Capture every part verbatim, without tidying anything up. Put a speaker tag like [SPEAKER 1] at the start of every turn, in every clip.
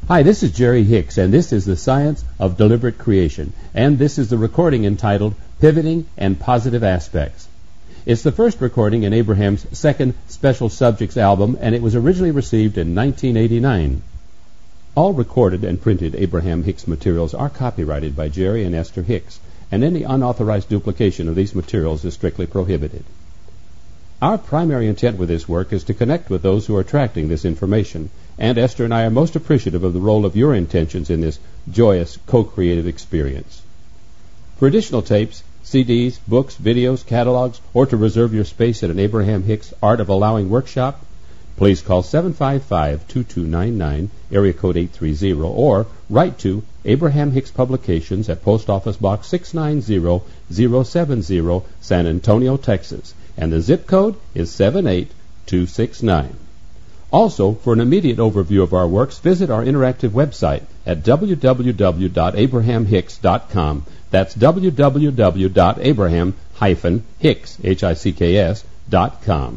[SPEAKER 1] Hi, this is Jerry Hicks, and this is The Science of Deliberate Creation, and this is the recording entitled Pivoting and Positive Aspects. It's the first recording in Abraham's second Special Subjects album, and it was originally received in nineteen eighty-nine. All recorded and printed Abraham Hicks materials are copyrighted by Jerry and Esther Hicks, and any unauthorized duplication of these materials is strictly prohibited. Our primary intent with this work is to connect with those who are attracting this information, and Esther and I are most appreciative of the role of your intentions in this joyous, co-creative experience. For additional tapes, C Ds, books, videos, catalogs, or to reserve your space at an Abraham Hicks Art of Allowing workshop, please call seven five five, two two nine nine, area code eight three zero, or write to Abraham Hicks Publications at Post Office Box six nine zero zero seven zero, San Antonio, Texas, and the zip code is seven eight two six nine. Also, for an immediate overview of our works, visit our interactive website at w w w dot abraham hicks dot com. That's w w w dot abraham hicks dot com.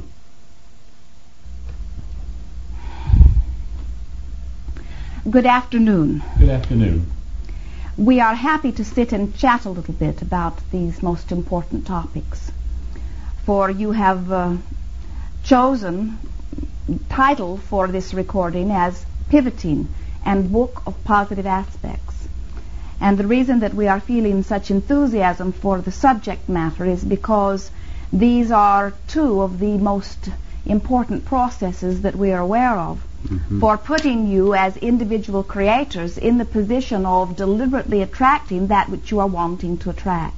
[SPEAKER 2] Good afternoon.
[SPEAKER 1] Good afternoon.
[SPEAKER 2] We are happy to sit and chat a little bit about these most important topics. For you have uh, chosen title for this recording as Pivoting and Book of Positive Aspects. And the reason that we are feeling such enthusiasm for the subject matter is because these are two of the most important processes that we are aware of mm-hmm. for putting you as individual creators in the position of deliberately attracting that which you are wanting to attract.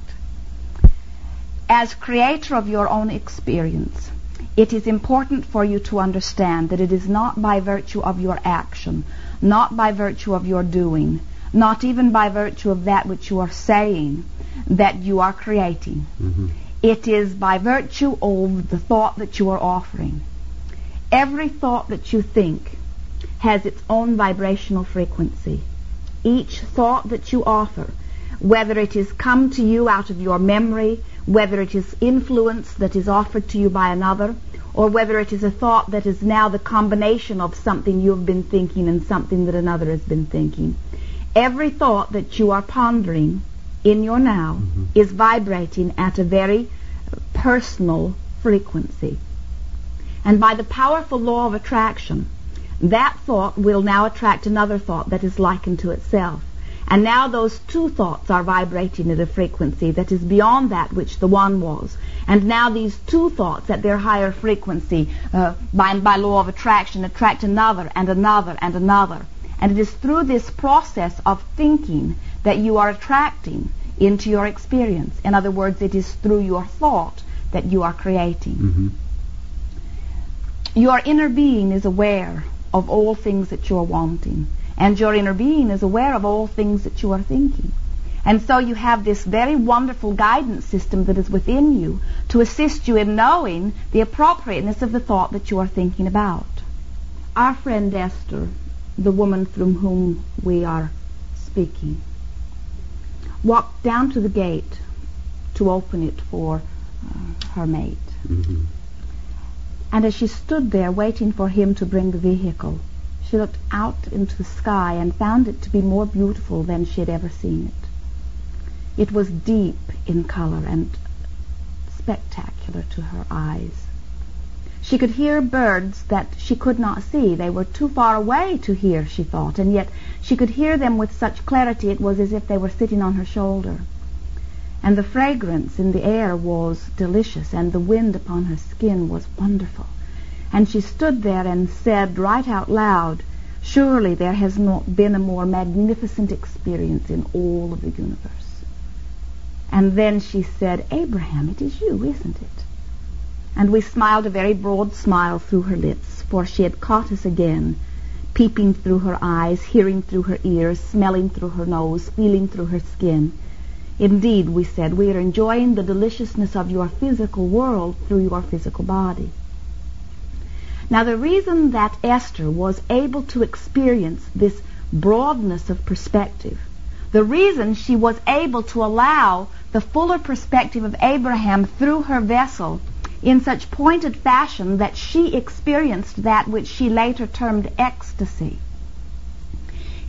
[SPEAKER 2] As creator of your own experience, it is important for you to understand that it is not by virtue of your action, not by virtue of your doing, not even by virtue of that which you are saying, that you are creating. Mm-hmm. It is by virtue of the thought that you are offering. Every thought that you think has its own vibrational frequency. Each thought that you offer, whether it is come to you out of your memory, whether it is influence that is offered to you by another, or whether it is a thought that is now the combination of something you have been thinking and something that another has been thinking. Every thought that you are pondering in your now mm-hmm. is vibrating at a very personal frequency. And by the powerful law of attraction, that thought will now attract another thought that is likened to itself. And now those two thoughts are vibrating at a frequency that is beyond that which the one was. And now these two thoughts at their higher frequency, uh, by, by law of attraction, attract another and another and another. And it is through this process of thinking that you are attracting into your experience. In other words, it is through your thought that you are creating. Mm-hmm. Your inner being is aware of all things that you are wanting. And your inner being is aware of all things that you are thinking. And so you have this very wonderful guidance system that is within you to assist you in knowing the appropriateness of the thought that you are thinking about. Our friend Esther, the woman from whom we are speaking, walked down to the gate to open it for uh, her mate. Mm-hmm. And as she stood there waiting for him to bring the vehicle, she looked out into the sky and found it to be more beautiful than she had ever seen it. It was deep in color and spectacular to her eyes. She could hear birds that she could not see. They were too far away to hear, she thought, and yet she could hear them with such clarity it was as if they were sitting on her shoulder. And the fragrance in the air was delicious, and the wind upon her skin was wonderful. And she stood there and said right out loud, "Surely there has not been a more magnificent experience in all of the universe." And then she said, "Abraham, it is you, isn't it?" And we smiled a very broad smile through her lips, for she had caught us again, peeping through her eyes, hearing through her ears, smelling through her nose, feeling through her skin. "Indeed," we said, "we are enjoying the deliciousness of your physical world through your physical body." Now, the reason that Esther was able to experience this broadness of perspective, the reason she was able to allow the fuller perspective of Abraham through her vessel in such pointed fashion that she experienced that which she later termed ecstasy,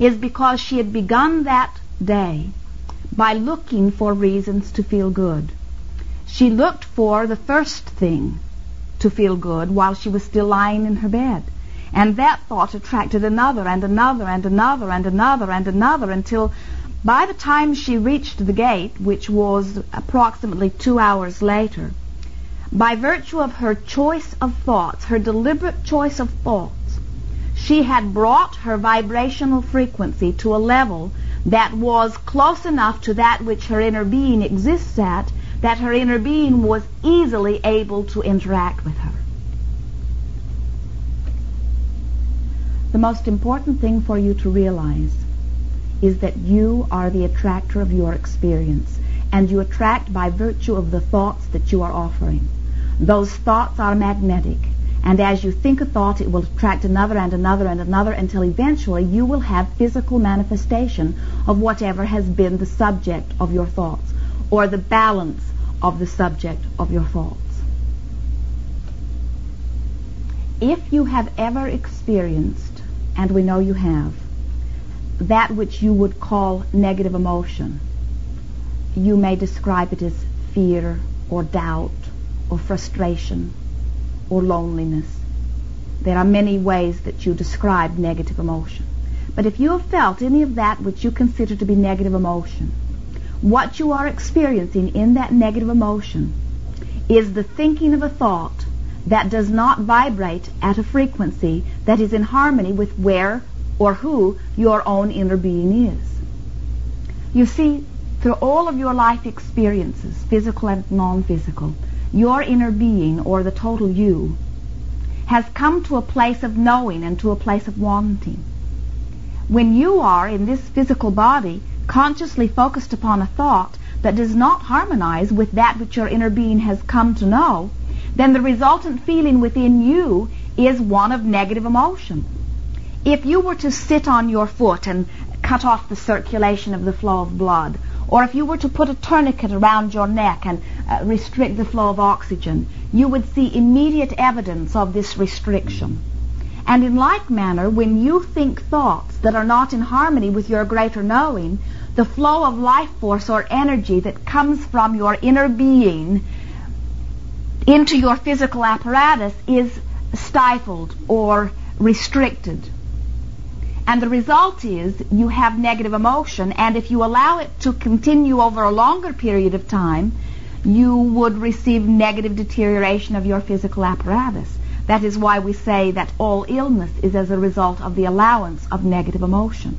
[SPEAKER 2] is because she had begun that day by looking for reasons to feel good. She looked for the first thing to feel good while she was still lying in her bed. And that thought attracted another and another and another and another and another until by the time she reached the gate, which was approximately two hours later, by virtue of her choice of thoughts, her deliberate choice of thoughts, she had brought her vibrational frequency to a level that was close enough to that which her inner being exists at, that her inner being was easily able to interact with her. The most important thing for you to realize is that you are the attractor of your experience, and you attract by virtue of the thoughts that you are offering. Those thoughts are magnetic, and as you think a thought, it will attract another and another and another until eventually you will have physical manifestation of whatever has been the subject of your thoughts, or the balance of the subject of your thoughts. If you have ever experienced, and we know you have, that which you would call negative emotion, you may describe it as fear or doubt or frustration or loneliness. There are many ways that you describe negative emotion. But if you have felt any of that which you consider to be negative emotion, what you are experiencing in that negative emotion is the thinking of a thought that does not vibrate at a frequency that is in harmony with where or who your own inner being is. You see, through all of your life experiences, physical and non-physical, your inner being, or the total you, has come to a place of knowing and to a place of wanting. When you are in this physical body consciously focused upon a thought that does not harmonize with that which your inner being has come to know, then the resultant feeling within you is one of negative emotion. If you were to sit on your foot and cut off the circulation of the flow of blood, or if you were to put a tourniquet around your neck and uh, restrict the flow of oxygen, you would see immediate evidence of this restriction. And in like manner, when you think thoughts that are not in harmony with your greater knowing, the flow of life force or energy that comes from your inner being into your physical apparatus is stifled or restricted. And the result is you have negative emotion, and if you allow it to continue over a longer period of time, you would receive negative deterioration of your physical apparatus. That is why we say that all illness is as a result of the allowance of negative emotion.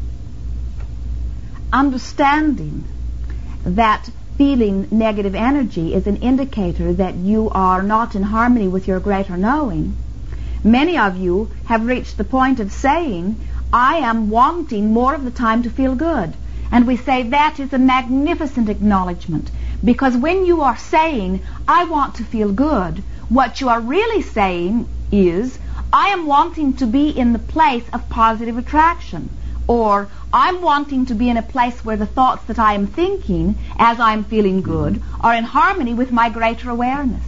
[SPEAKER 2] Understanding that feeling negative energy is an indicator that you are not in harmony with your greater knowing, many of you have reached the point of saying, I am wanting more of the time to feel good. And we say that is a magnificent acknowledgement, because when you are saying, I want to feel good, what you are really saying is, I am wanting to be in the place of positive attraction, or I'm wanting to be in a place where the thoughts that I am thinking as I'm feeling good are in harmony with my greater awareness.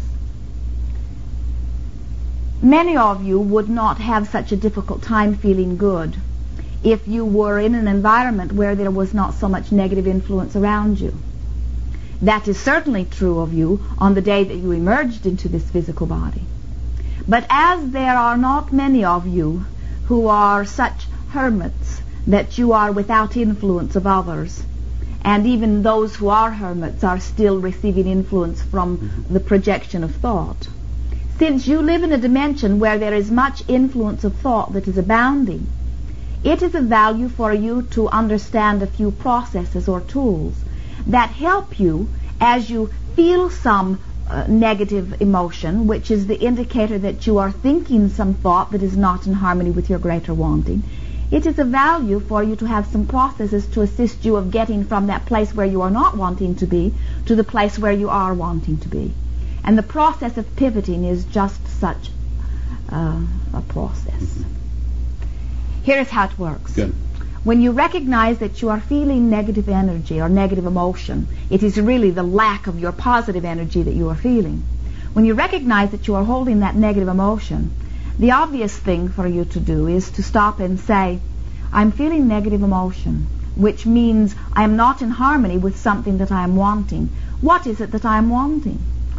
[SPEAKER 2] Many of you would not have such a difficult time feeling good if you were in an environment where there was not so much negative influence around you. That is certainly true of you on the day that you emerged into this physical body. But as there are not many of you who are such hermits that you are without influence of others, and even those who are hermits are still receiving influence from the projection of thought, since you live in a dimension where there is much influence of thought that is abounding, it is of value for you to understand a few processes or tools that help you as you feel some uh, negative emotion, which is the indicator that you are thinking some thought that is not in harmony with your greater wanting. It is of value for you to have some processes to assist you of getting from that place where you are not wanting to be to the place where you are wanting to be. And the process of pivoting is just such uh, a process. Here is how it works.
[SPEAKER 1] Good.
[SPEAKER 2] When you recognize that you are feeling negative energy or negative emotion, it is really the lack of your positive energy that you are feeling. When you recognize that you are holding that negative emotion, the obvious thing for you to do is to stop and say, I'm feeling negative emotion, which means I am not in harmony with something that I am wanting. What is it that I am wanting?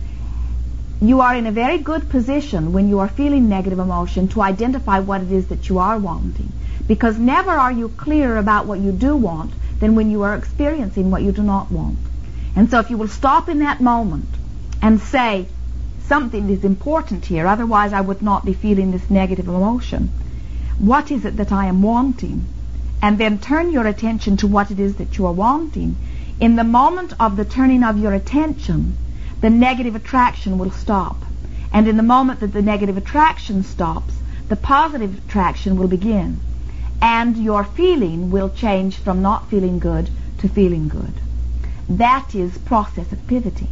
[SPEAKER 2] You are in a very good position when you are feeling negative emotion to identify what it is that you are wanting, because never are you clearer about what you do want than when you are experiencing what you do not want. And so if you will stop in that moment and say, something is important here, otherwise I would not be feeling this negative emotion. What is it that I am wanting? And then turn your attention to what it is that you are wanting. In the moment of the turning of your attention, the negative attraction will stop. And in the moment that the negative attraction stops, the positive attraction will begin. And your feeling will change from not feeling good to feeling good. That is process of pivoting.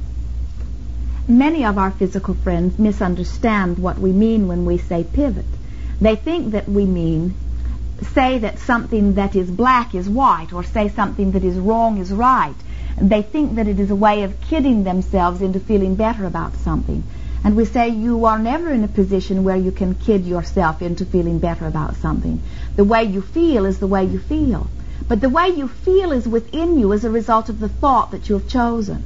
[SPEAKER 2] Many of our physical friends misunderstand what we mean when we say pivot. They think that we mean say that something that is black is white, or say something that is wrong is right. They think that it is a way of kidding themselves into feeling better about something. And we say you are never in a position where you can kid yourself into feeling better about something. The way you feel is the way you feel. But the way you feel is within you as a result of the thought that you have chosen.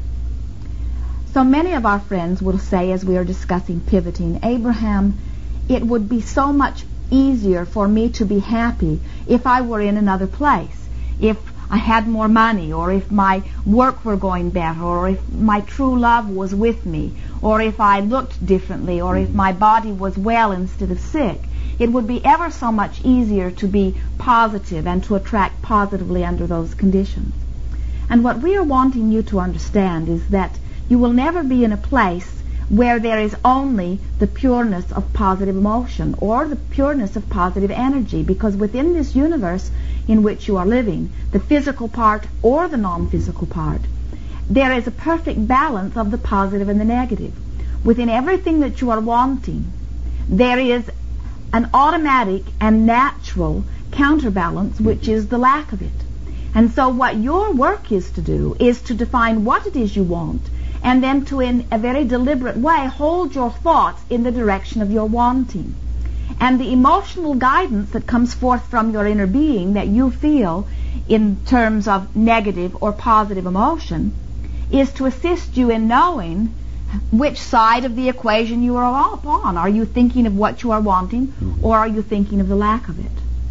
[SPEAKER 2] So many of our friends will say, as we are discussing pivoting, Abraham, it would be so much easier for me to be happy if I were in another place, if I had more money, or if my work were going better, or if my true love was with me, or if I looked differently, or if my body was well instead of sick. It would be ever so much easier to be positive and to attract positively under those conditions. And what we are wanting you to understand is that you will never be in a place where there is only the pureness of positive emotion or the pureness of positive energy, because within this universe in which you are living, the physical part or the non-physical part, there is a perfect balance of the positive and the negative. Within everything that you are wanting, there is an automatic and natural counterbalance, which is the lack of it. And so what your work is to do is to define what it is you want, and then to, in a very deliberate way, hold your thoughts in the direction of your wanting. And the emotional guidance that comes forth from your inner being that you feel in terms of negative or positive emotion is to assist you in knowing which side of the equation you are upon. Are you thinking of what you are wanting, or are you thinking of the lack of it?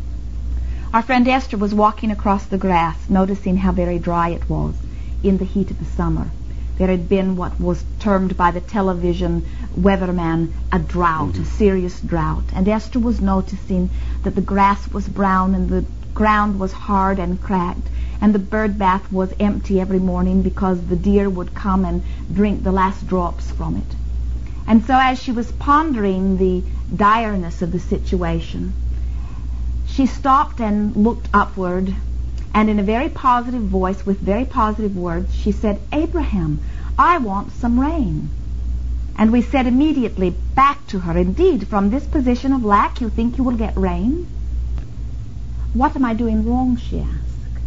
[SPEAKER 2] Our friend Esther was walking across the grass, noticing how very dry it was in the heat of the summer. There had been what was termed by the television weatherman a drought, mm-hmm. a serious drought. And Esther was noticing that the grass was brown and the ground was hard and cracked, and the bird bath was empty every morning because the deer would come and drink the last drops from it. And so as she was pondering the direness of the situation, she stopped and looked upward, and in a very positive voice, with very positive words, she said, Abraham, I want some rain. And we said immediately back to her, indeed, from this position of lack, you think you will get rain? What am I doing wrong, she asked.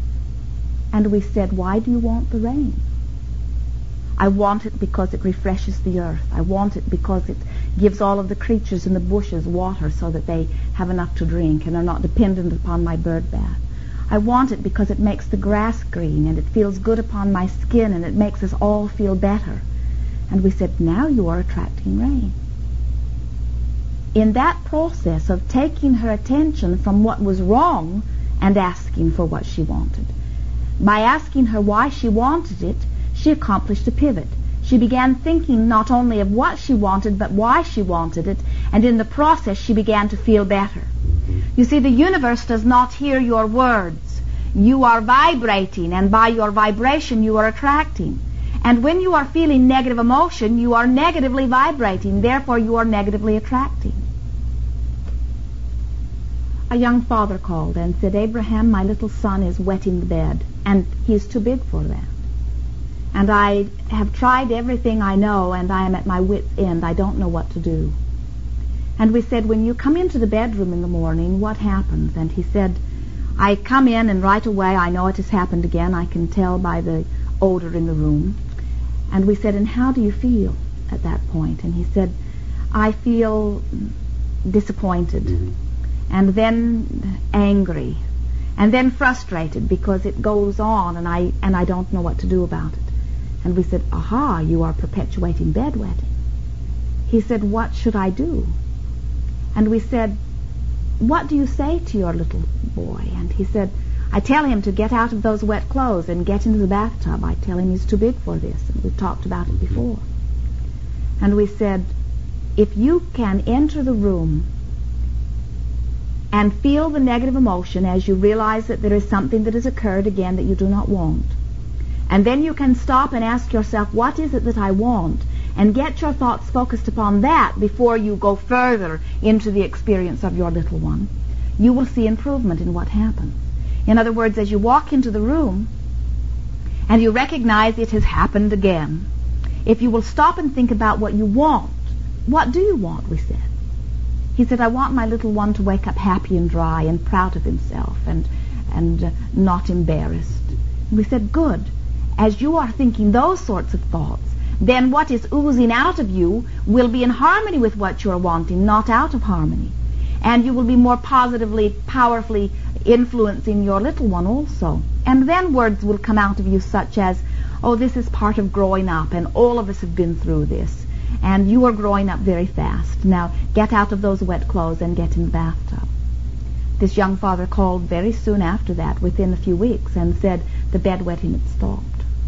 [SPEAKER 2] And we said, why do you want the rain? I want it because it refreshes the earth. I want it because it gives all of the creatures in the bushes water so that they have enough to drink and are not dependent upon my bird bath. I want it because it makes the grass green and it feels good upon my skin and it makes us all feel better. And we said, now you are attracting rain. In that process of taking her attention from what was wrong and asking for what she wanted, by asking her why she wanted it, she accomplished a pivot. She began thinking not only of what she wanted, but why she wanted it, and in the process she began to feel better. You see, the universe does not hear your words. You are vibrating, and by your vibration you are attracting. And when you are feeling negative emotion, you are negatively vibrating, therefore you are negatively attracting. A young father called and said, Abraham, my little son is wetting the bed, and he is too big for that. And I have tried everything I know, and I am at my wit's end. I don't know what to do. And we said, when you come into the bedroom in the morning, what happens? And he said, I come in, and right away I know it has happened again. I can tell by the odor in the room. And we said, and how do you feel at that point? And he said, I feel disappointed, mm-hmm. and then angry, and then frustrated because it goes on and I and I don't know what to do about it. And we said, aha, you are perpetuating bedwetting. He said, what should I do? And we said, what do you say to your little boy? And he said, I tell him to get out of those wet clothes and get into the bathtub. I tell him he's too big for this. And we've talked about it before. And we said, if you can enter the room and feel the negative emotion as you realize that there is something that has occurred again that you do not want, and then you can stop and ask yourself, what is it that I want? And get your thoughts focused upon that before you go further into the experience of your little one, you will see improvement in what happens. In other words, as you walk into the room and you recognize it has happened again, if you will stop and think about what you want, what do you want, we said. He said, I want my little one to wake up happy and dry and proud of himself and, and uh, not embarrassed. And we said, good. As you are thinking those sorts of thoughts, then what is oozing out of you will be in harmony with what you're wanting, not out of harmony. And you will be more positively, powerfully influencing your little one also. And then words will come out of you such as, oh, this is part of growing up, and all of us have been through this, and you are growing up very fast. Now, get out of those wet clothes and get in the bathtub. This young father called very soon after that, within a few weeks, and said the bedwetting had stopped.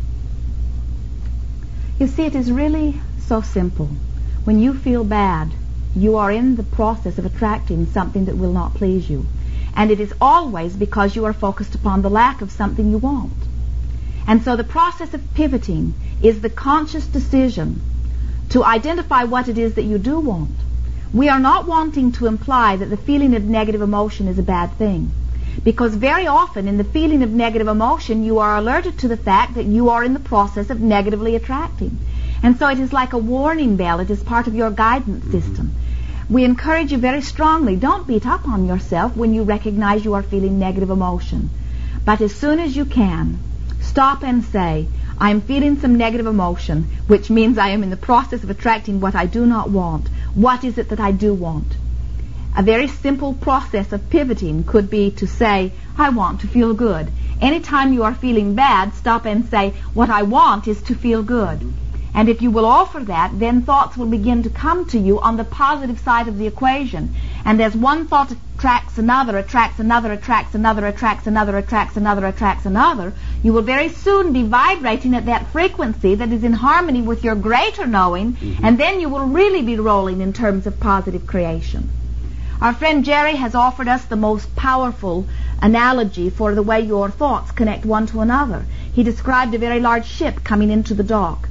[SPEAKER 2] You see, it is really so simple. When you feel bad, you are in the process of attracting something that will not please you. And it is always because you are focused upon the lack of something you want. And so the process of pivoting is the conscious decision to identify what it is that you do want. We are not wanting to imply that the feeling of negative emotion is a bad thing. Because very often in the feeling of negative emotion, you are alerted to the fact that you are in the process of negatively attracting. And so it is like a warning bell. It is part of your guidance system. We encourage you very strongly, don't beat up on yourself when you recognize you are feeling negative emotion. But as soon as you can, stop and say, I am feeling some negative emotion, which means I am in the process of attracting what I do not want. What is it that I do want? A very simple process of pivoting could be to say, I want to feel good. Anytime you are feeling bad, stop and say, what I want is to feel good. And if you will offer that, then thoughts will begin to come to you on the positive side of the equation. And as one thought attracts another, attracts another, attracts another, attracts another, attracts another, attracts another, you will very soon be vibrating at that frequency that is in harmony with your greater knowing, mm-hmm. and then you will really be rolling in terms of positive creation. Our friend Jerry has offered us the most powerful analogy for the way your thoughts connect one to another. He described a very large ship coming into the dock.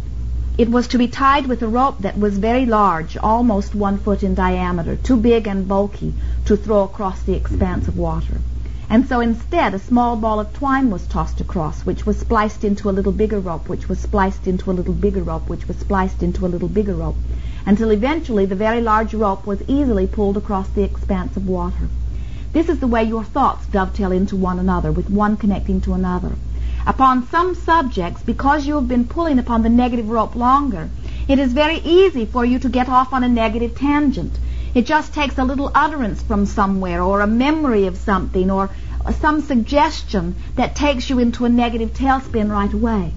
[SPEAKER 2] It was to be tied with a rope that was very large, almost one foot in diameter, too big and bulky to throw across the expanse of water. And so instead, a small ball of twine was tossed across, which was spliced into a little bigger rope, which was spliced into a little bigger rope, which was spliced into a little bigger rope, until eventually the very large rope was easily pulled across the expanse of water. This is the way your thoughts dovetail into one another, with one connecting to another. Upon some subjects, because you have been pulling upon the negative rope longer, it is very easy for you to get off on a negative tangent. It just takes a little utterance from somewhere, or a memory of something, or some suggestion that takes you into a negative tailspin right away.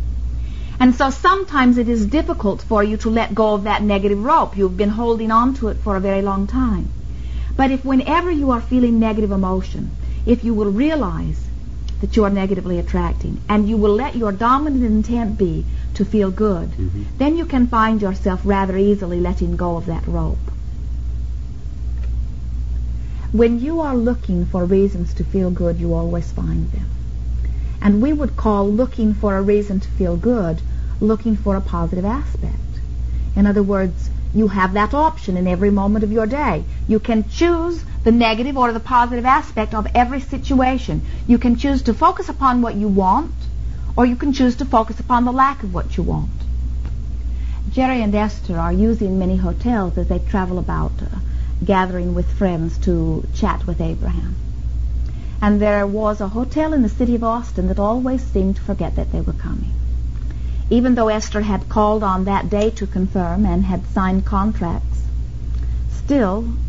[SPEAKER 2] And so sometimes it is difficult for you to let go of that negative rope. You've been holding on to it for a very long time. But if whenever you are feeling negative emotion, if you will realize that you are negatively attracting, and you will let your dominant intent be to feel good, mm-hmm. then you can find yourself rather easily letting go of that rope. When you are looking for reasons to feel good, you always find them. And we would call looking for a reason to feel good looking for a positive aspect. In other words, you have that option in every moment of your day. You can choose the negative or the positive aspect of every situation. You can choose to focus upon what you want, or you can choose to focus upon the lack of what you want. Jerry and Esther are using many hotels as they travel about, uh, gathering with friends to chat with Abraham. And there was a hotel in the city of Austin that always seemed to forget that they were coming. Even though Esther had called on that day to confirm and had signed contracts, still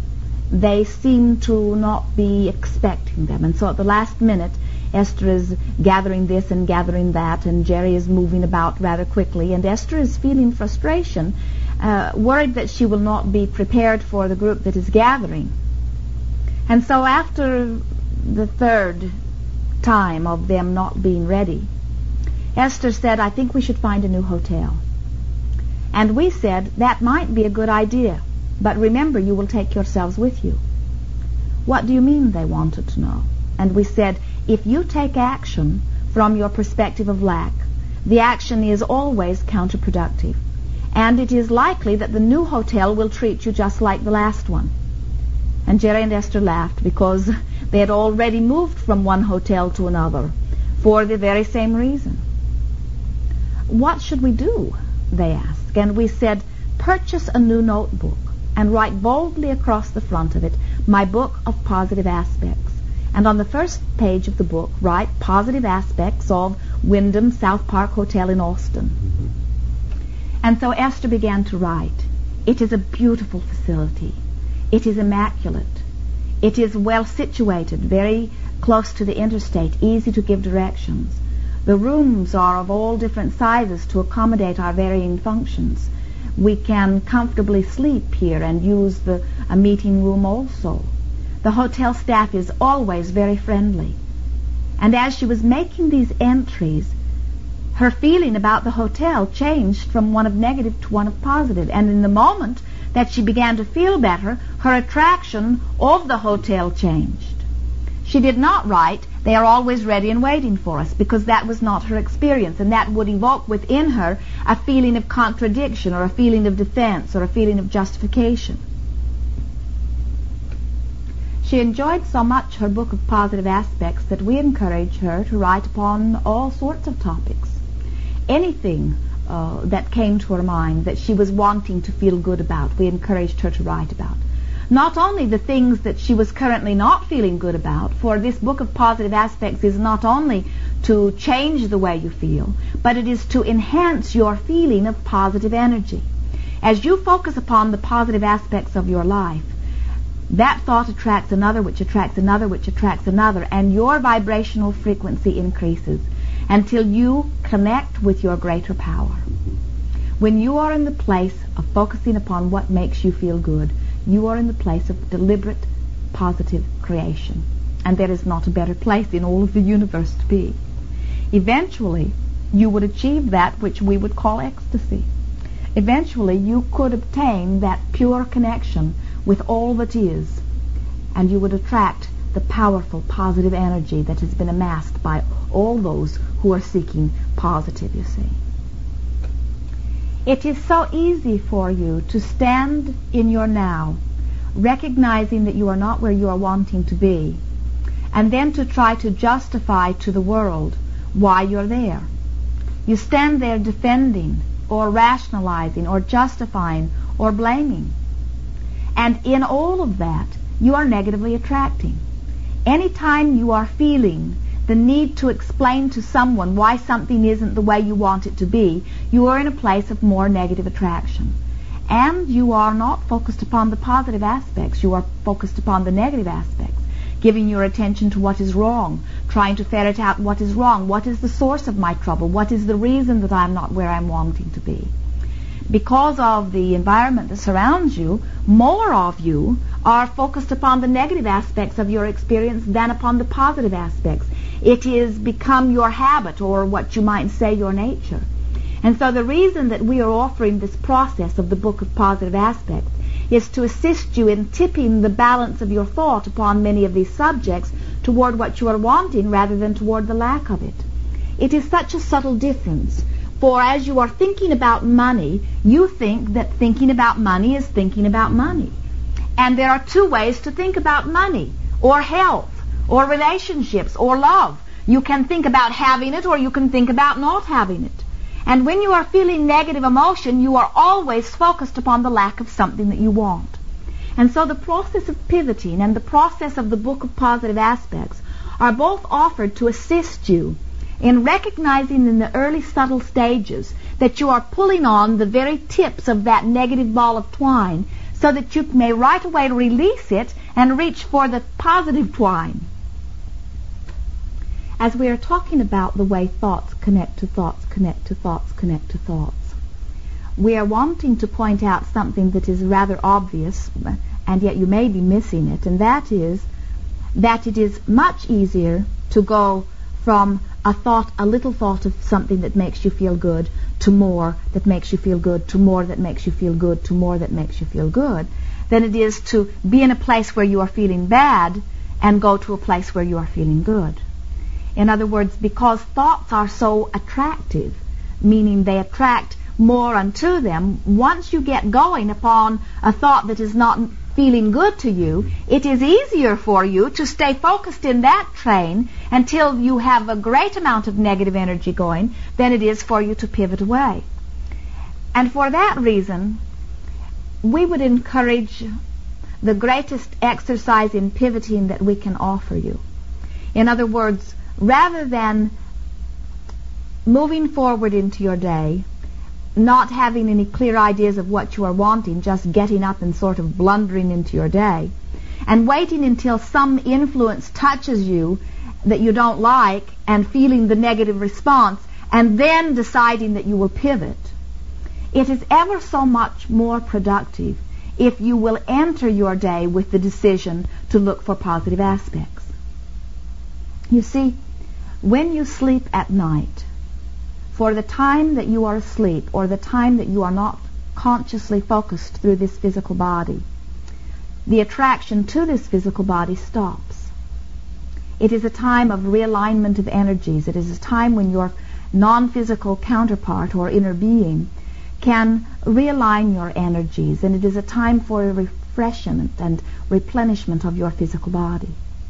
[SPEAKER 2] they seem to not be expecting them. And so at the last minute, Esther is gathering this and gathering that, and Jerry is moving about rather quickly, and Esther is feeling frustration, uh, worried that she will not be prepared for the group that is gathering. And so after the third time of them not being ready, Esther said, I think we should find a new hotel. And we said, that might be a good idea, but remember, you will take yourselves with you. What do you mean, they wanted to know. And we said, if you take action from your perspective of lack, the action is always counterproductive. And it is likely that the new hotel will treat you just like the last one. And Jerry and Esther laughed because they had already moved from one hotel to another for the very same reason. What should we do? They asked. And we said, purchase a new notebook and write boldly across the front of it, my book of positive aspects. And on the first page of the book, write positive aspects of Wyndham South Park Hotel in Austin. Mm-hmm. And so Esther began to write. It is a beautiful facility. It is immaculate. It is well situated, very close to the interstate, easy to give directions. The rooms are of all different sizes to accommodate our varying functions. We can comfortably sleep here and use the a meeting room also. The hotel staff is always very friendly. And as she was making these entries, her feeling about the hotel changed from one of negative to one of positive. And in the moment that she began to feel better, her attraction of the hotel changed. She did not write, they are always ready and waiting for us, because that was not her experience, and that would evoke within her a feeling of contradiction or a feeling of defense or a feeling of justification. She enjoyed so much her book of positive aspects that we encouraged her to write upon all sorts of topics. Anything uh, that came to her mind that she was wanting to feel good about, we encouraged her to write about. Not only the things that she was currently not feeling good about, for this book of positive aspects is not only to change the way you feel, but it is to enhance your feeling of positive energy. As you focus upon the positive aspects of your life, that thought attracts another, which attracts another, which attracts another, and your vibrational frequency increases until you connect with your greater power. When you are in the place of focusing upon what makes you feel good, you are in the place of deliberate, positive creation. And there is not a better place in all of the universe to be. Eventually, you would achieve that which we would call ecstasy. Eventually, you could obtain that pure connection with all that is, and you would attract the powerful, positive energy that has been amassed by all those who are seeking positive, you see. It is so easy for you to stand in your now, recognizing that you are not where you are wanting to be, and then to try to justify to the world why you're there. You stand there defending or rationalizing or justifying or blaming. And in all of that, you are negatively attracting. Anytime you are feeling the need to explain to someone why something isn't the way you want it to be, you are in a place of more negative attraction. And you are not focused upon the positive aspects. You are focused upon the negative aspects, giving your attention to what is wrong, trying to ferret out what is wrong, what is the source of my trouble, what is the reason that I'm not where I'm wanting to be. Because of the environment that surrounds you, more of you are focused upon the negative aspects of your experience than upon the positive aspects. It is become your habit, or what you might say your nature. And so the reason that we are offering this process of the Book of Positive Aspects is to assist you in tipping the balance of your thought upon many of these subjects toward what you are wanting rather than toward the lack of it. It is such a subtle difference. For as you are thinking about money, you think that thinking about money is thinking about money. And there are two ways to think about money, or health, or relationships, or love. You can think about having it, or you can think about not having it. And when you are feeling negative emotion, you are always focused upon the lack of something that you want. And so the process of pivoting and the process of the Book of Positive Aspects are both offered to assist you in recognizing in the early subtle stages that you are pulling on the very tips of that negative ball of twine so that you may right away release it and reach for the positive twine. As we are talking about the way thoughts connect to thoughts, connect to thoughts, connect to thoughts, we are wanting to point out something that is rather obvious, and yet you may be missing it, and that is that it is much easier to go from a thought, a little thought of something that makes you feel good, to more that makes you feel good, to more that makes you feel good, to more that makes you feel good, than it is to be in a place where you are feeling bad and go to a place where you are feeling good. In other words, because thoughts are so attractive, meaning they attract more unto them, once you get going upon a thought that is not feeling good to you, it is easier for you to stay focused in that train until you have a great amount of negative energy going than it is for you to pivot away. And for that reason, we would encourage the greatest exercise in pivoting that we can offer you. In other words, rather than moving forward into your day, not having any clear ideas of what you are wanting, just getting up and sort of blundering into your day, and waiting until some influence touches you that you don't like and feeling the negative response, and then deciding that you will pivot. It is ever so much more productive if you will enter your day with the decision to look for positive aspects. You see, when you sleep at night, for the time that you are asleep, or the time that you are not consciously focused through this physical body, the attraction to this physical body stops. It is a time of realignment of energies. It is a time when your non-physical counterpart or inner being can realign your energies, and it is a time for a refreshment and replenishment of your physical body.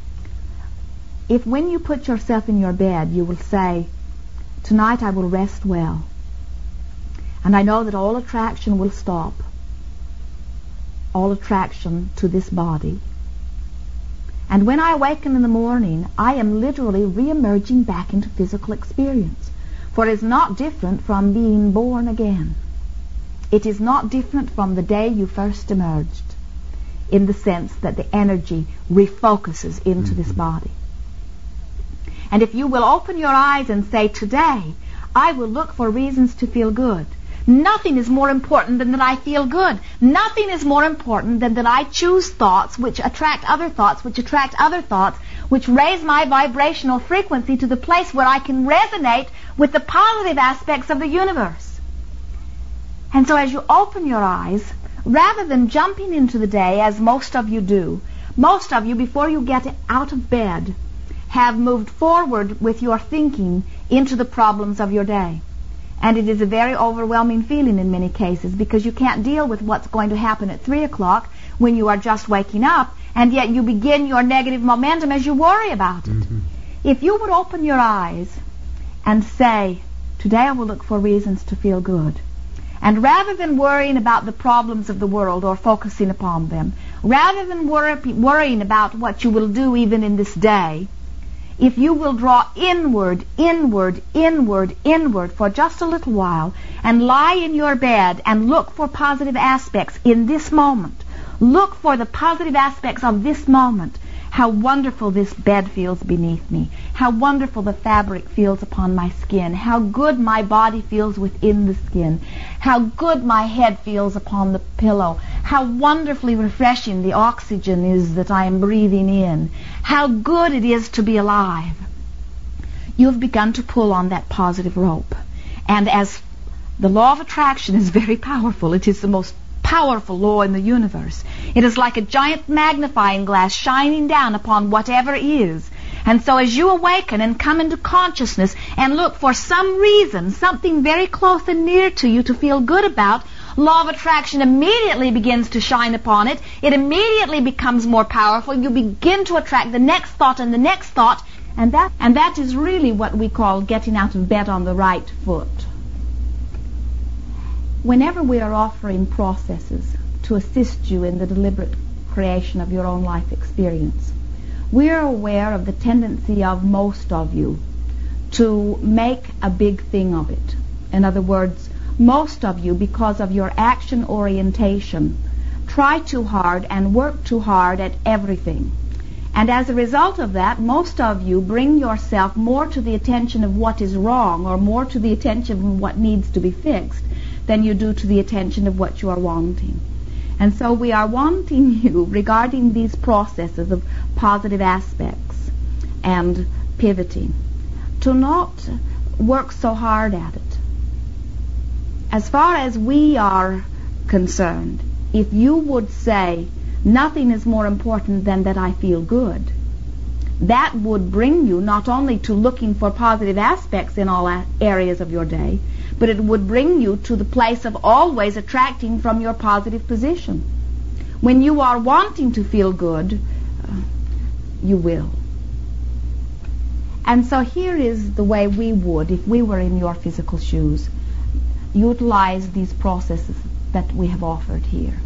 [SPEAKER 2] If when you put yourself in your bed you will say, "Tonight I will rest well, and I know that all attraction will stop, all attraction to this body. And when I awaken in the morning, I am literally re-emerging back into physical experience, for it is not different from being born again. It is not different from the day you first emerged, in the sense that the energy refocuses into mm-hmm. this body. And if you will open your eyes and say, today, I will look for reasons to feel good. Nothing is more important than that I feel good. Nothing is more important than that I choose thoughts which attract other thoughts, which attract other thoughts, which raise my vibrational frequency to the place where I can resonate with the positive aspects of the universe. And so as you open your eyes, rather than jumping into the day, as most of you do, most of you, before you get out of bed, have moved forward with your thinking into the problems of your day. And it is a very overwhelming feeling in many cases, because you can't deal with what's going to happen at three o'clock when you are just waking up, and yet you begin your negative momentum as you worry about it. Mm-hmm. If you would open your eyes and say, today I will look for reasons to feel good, and rather than worrying about the problems of the world or focusing upon them, rather than worry, worrying about what you will do even in this day, if you will draw inward, inward, inward, inward for just a little while, and lie in your bed and look for positive aspects in this moment, look for the positive aspects of this moment. How wonderful this bed feels beneath me. How wonderful the fabric feels upon my skin. How good my body feels within the skin. How good my head feels upon the pillow. How wonderfully refreshing the oxygen is that I am breathing in. How good it is to be alive. You've begun to pull on that positive rope. And as the law of attraction is very powerful, it is the most powerful law in the universe. It is like a giant magnifying glass shining down upon whatever is. And so as you awaken and come into consciousness and look for some reason, something very close and near to you to feel good about, law of attraction immediately begins to shine upon it. It immediately becomes more powerful. You begin to attract the next thought and the next thought, and that and that is really what we call getting out of bed on the right foot. Whenever we are offering processes to assist you in the deliberate creation of your own life experience, we are aware of the tendency of most of you to make a big thing of it. In other words, most of you, because of your action orientation, try too hard and work too hard at everything. And as a result of that, most of you bring yourself more to the attention of what is wrong or more to the attention of what needs to be fixed than you do to the attention of what you are wanting. And so we are wanting you, regarding these processes of positive aspects and pivoting, to not work so hard at it. As far as we are concerned, if you would say, nothing is more important than that I feel good, that would bring you not only to looking for positive aspects in all areas of your day, but it would bring you to the place of always attracting from your positive position. When you are wanting to feel good, uh, you will. And so here is the way we would, if we were in your physical shoes, utilize these processes that we have offered here.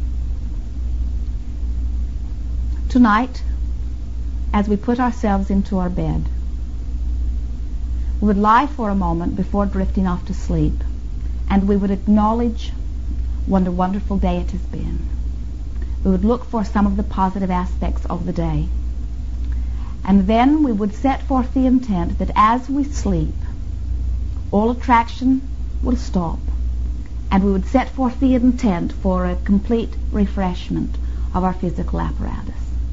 [SPEAKER 2] Tonight, as we put ourselves into our bed, we would lie for a moment before drifting off to sleep, and we would acknowledge what a wonderful day it has been. We would look for some of the positive aspects of the day. And then we would set forth the intent that as we sleep, all attraction will stop, and we would set forth the intent for a complete refreshment of our physical apparatus.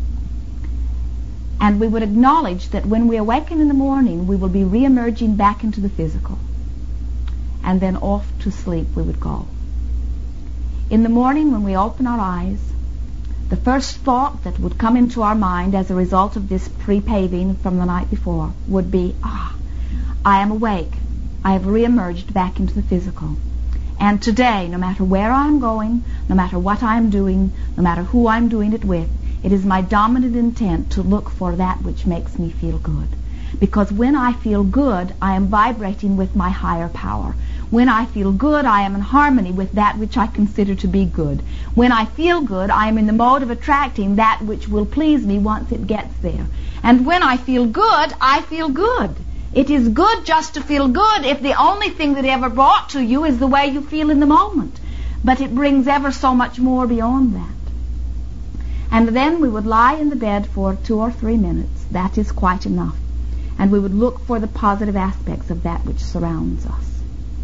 [SPEAKER 2] And we would acknowledge that when we awaken in the morning, we will be re-emerging back into the physical. And then off to sleep we would go. In the morning, when we open our eyes, the first thought that would come into our mind as a result of this pre-paving from the night before would be, ah, I am awake. I have re-emerged back into the physical. And today, no matter where I'm going, no matter what I'm doing, no matter who I'm doing it with, it is my dominant intent to look for that which makes me feel good. Because when I feel good, I am vibrating with my higher power. When I feel good, I am in harmony with that which I consider to be good. When I feel good, I am in the mode of attracting that which will please me once it gets there. And when I feel good, I feel good. It is good just to feel good if the only thing that ever brought to you is the way you feel in the moment. But it brings ever so much more beyond that. And then we would lie in the bed for two or three minutes. That is quite enough. And we would look for the positive aspects of that which surrounds us.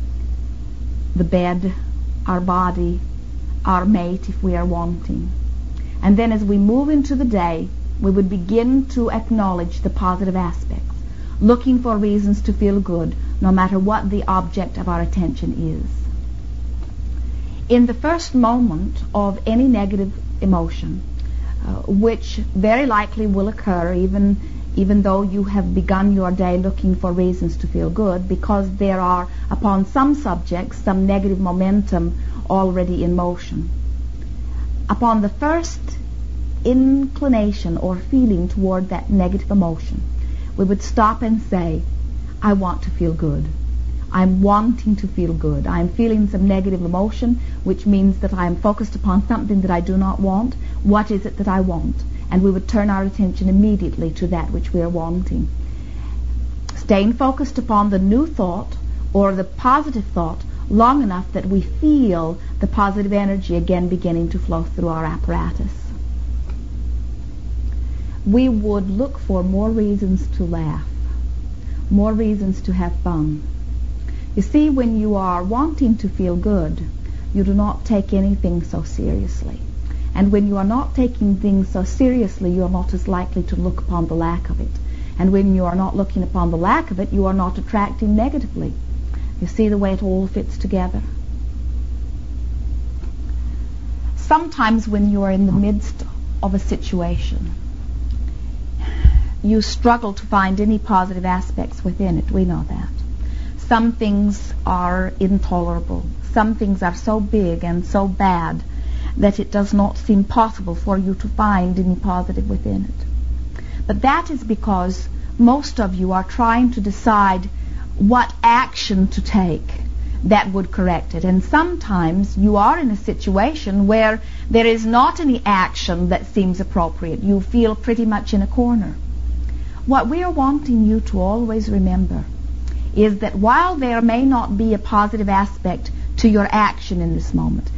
[SPEAKER 2] The bed, our body, our mate if we are wanting. And then as we move into the day, we would begin to acknowledge the positive aspects, looking for reasons to feel good, no matter what the object of our attention is. In the first moment of any negative emotion, uh, which very likely will occur even even though you have begun your day looking for reasons to feel good, because there are, upon some subjects, some negative momentum already in motion. Upon the first inclination or feeling toward that negative emotion, we would stop and say, I want to feel good. I'm wanting to feel good. I'm feeling some negative emotion, which means that I am focused upon something that I do not want. What is it that I want? And we would turn our attention immediately to that which we are wanting. Staying focused upon the new thought or the positive thought long enough that we feel the positive energy again beginning to flow through our apparatus. We would look for more reasons to laugh, more reasons to have fun. You see, when you are wanting to feel good, you do not take anything so seriously. And when you are not taking things so seriously, you are not as likely to look upon the lack of it. And when you are not looking upon the lack of it, you are not attracting negatively. You see the way it all fits together? Sometimes when you are in the midst of a situation, you struggle to find any positive aspects within it. We know that. Some things are intolerable. Some things are so big and so bad that it does not seem possible for you to find any positive within it. But that is because most of you are trying to decide what action to take that would correct it. And sometimes you are in a situation where there is not any action that seems appropriate. You feel pretty much in a corner. What we are wanting you to always remember is that while there may not be a positive aspect to your action in this moment,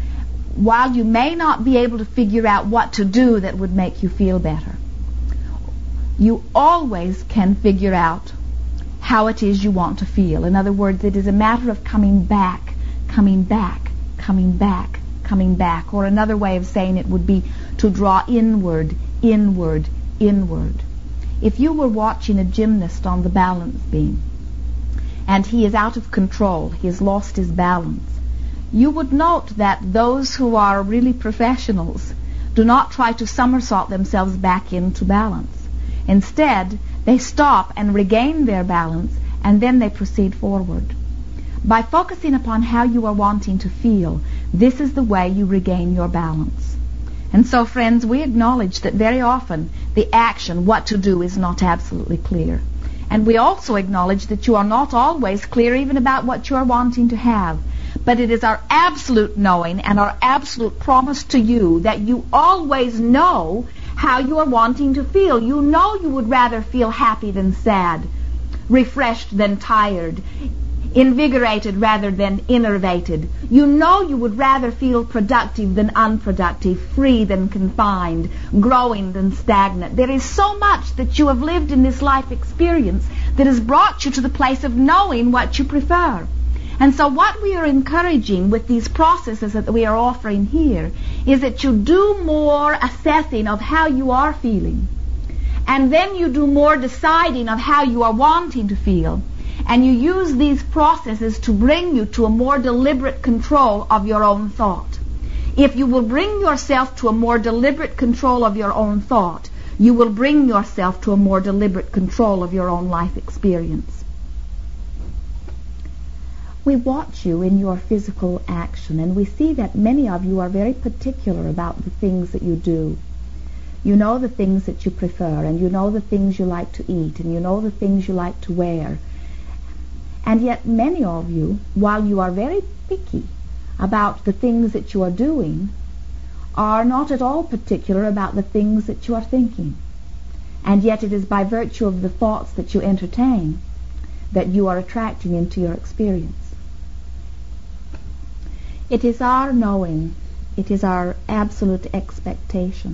[SPEAKER 2] while you may not be able to figure out what to do that would make you feel better, you always can figure out how it is you want to feel. In other words, it is a matter of coming back, coming back, coming back, coming back. Or another way of saying it would be to draw inward, inward, inward. If you were watching a gymnast on the balance beam and he is out of control, he has lost his balance, you would note that those who are really professionals do not try to somersault themselves back into balance. Instead, they stop and regain their balance, and then they proceed forward. By focusing upon how you are wanting to feel, this is the way you regain your balance. And so, friends, we acknowledge that very often the action, what to do, is not absolutely clear. And we also acknowledge that you are not always clear even about what you are wanting to have. But it is our absolute knowing and our absolute promise to you that you always know how you are wanting to feel. You know you would rather feel happy than sad, refreshed than tired, invigorated rather than innervated. You know you would rather feel productive than unproductive, free than confined, growing than stagnant. There is so much that you have lived in this life experience that has brought you to the place of knowing what you prefer. And so what we are encouraging with these processes that we are offering here is that you do more assessing of how you are feeling. And then you do more deciding of how you are wanting to feel. And you use these processes to bring you to a more deliberate control of your own thought. If you will bring yourself to a more deliberate control of your own thought, you will bring yourself to a more deliberate control of your own life experience. We watch you in your physical action, and we see that many of you are very particular about the things that you do. You know the things that you prefer, and you know the things you like to eat, and you know the things you like to wear. And yet many of you, while you are very picky about the things that you are doing, are not at all particular about the things that you are thinking. And yet it is by virtue of the thoughts that you entertain that you are attracting into your experience. It is our knowing, it is our absolute expectation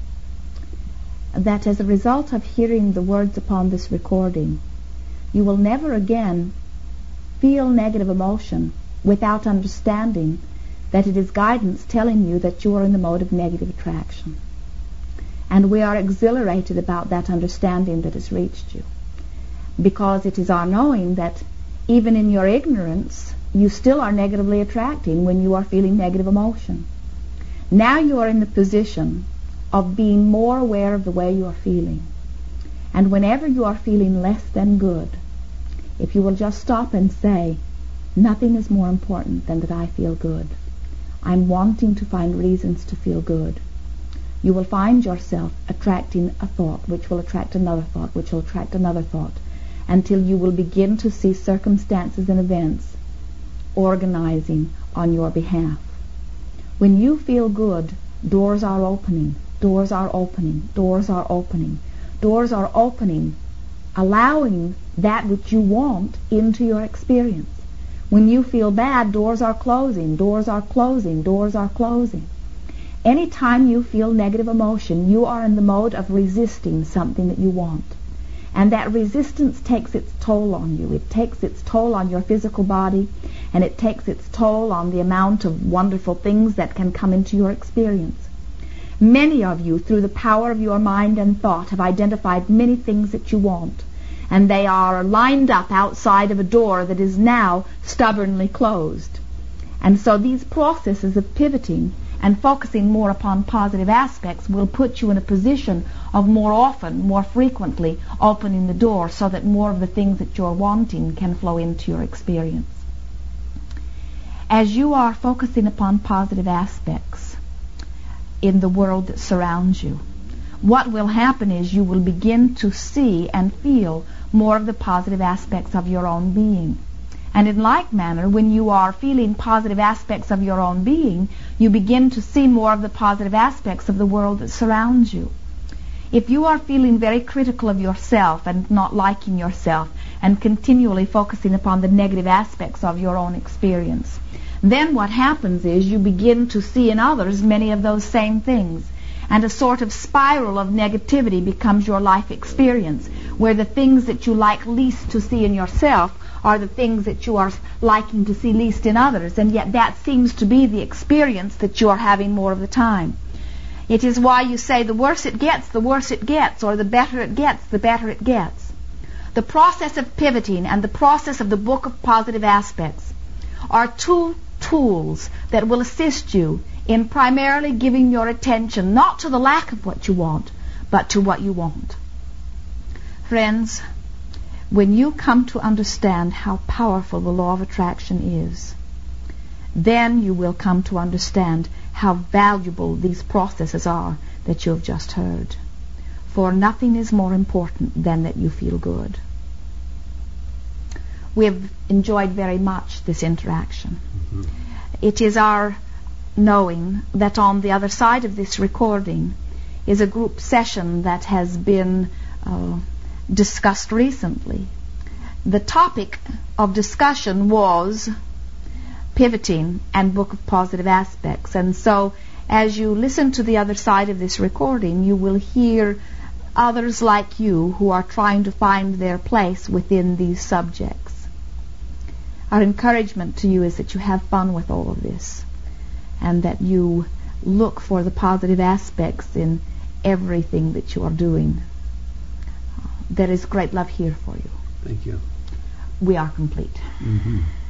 [SPEAKER 2] that as a result of hearing the words upon this recording, you will never again feel negative emotion without understanding that it is guidance telling you that you are in the mode of negative attraction. And we are exhilarated about that understanding that has reached you, because it is our knowing that even in your ignorance, you still are negatively attracting when you are feeling negative emotion. Now you are in the position of being more aware of the way you are feeling. And whenever you are feeling less than good, if you will just stop and say, nothing is more important than that I feel good. I'm wanting to find reasons to feel good. You will find yourself attracting a thought, which will attract another thought, which will attract another thought, until you will begin to see circumstances and events organizing on your behalf. When you feel good, doors are opening, doors are opening, doors are opening, doors are opening, allowing that which you want into your experience. When you feel bad, doors are closing, doors are closing, doors are closing. Anytime you feel negative emotion, you are in the mode of resisting something that you want. And that resistance takes its toll on you. It takes its toll on your physical body, and it takes its toll on the amount of wonderful things that can come into your experience. Many of you, through the power of your mind and thought, have identified many things that you want, and they are lined up outside of a door that is now stubbornly closed. And so these processes of pivoting and focusing more upon positive aspects will put you in a position of more often, more frequently opening the door so that more of the things that you're wanting can flow into your experience. As you are focusing upon positive aspects in the world that surrounds you, what will happen is you will begin to see and feel more of the positive aspects of your own being. And in like manner, when you are feeling positive aspects of your own being, you begin to see more of the positive aspects of the world that surrounds you. If you are feeling very critical of yourself and not liking yourself, and continually focusing upon the negative aspects of your own experience. Then what happens is you begin to see in others many of those same things, and a sort of spiral of negativity becomes your life experience, where the things that you like least to see in yourself are the things that you are liking to see least in others, and yet that seems to be the experience that you are having more of the time. It is why you say the worse it gets, the worse it gets, or the better it gets, the better it gets. The process of pivoting and the process of the Book of Positive Aspects are two tools that will assist you in primarily giving your attention not to the lack of what you want, but to what you want. Friends, when you come to understand how powerful the law of attraction is, then you will come to understand how valuable these processes are that you have just heard. For nothing is more important than that you feel good. We have enjoyed very much this interaction. Mm-hmm. It is our knowing that on the other side of this recording is a group session that has been uh, discussed recently. The topic of discussion was pivoting and Book of Positive Aspects, and so as you listen to the other side of this recording, you will hear others like you who are trying to find their place within these subjects. Our encouragement to you is that you have fun with all of this, and that you look for the positive aspects in everything that you are doing. There is great love here for you.
[SPEAKER 1] Thank you.
[SPEAKER 2] We are complete.
[SPEAKER 1] Mm-hmm.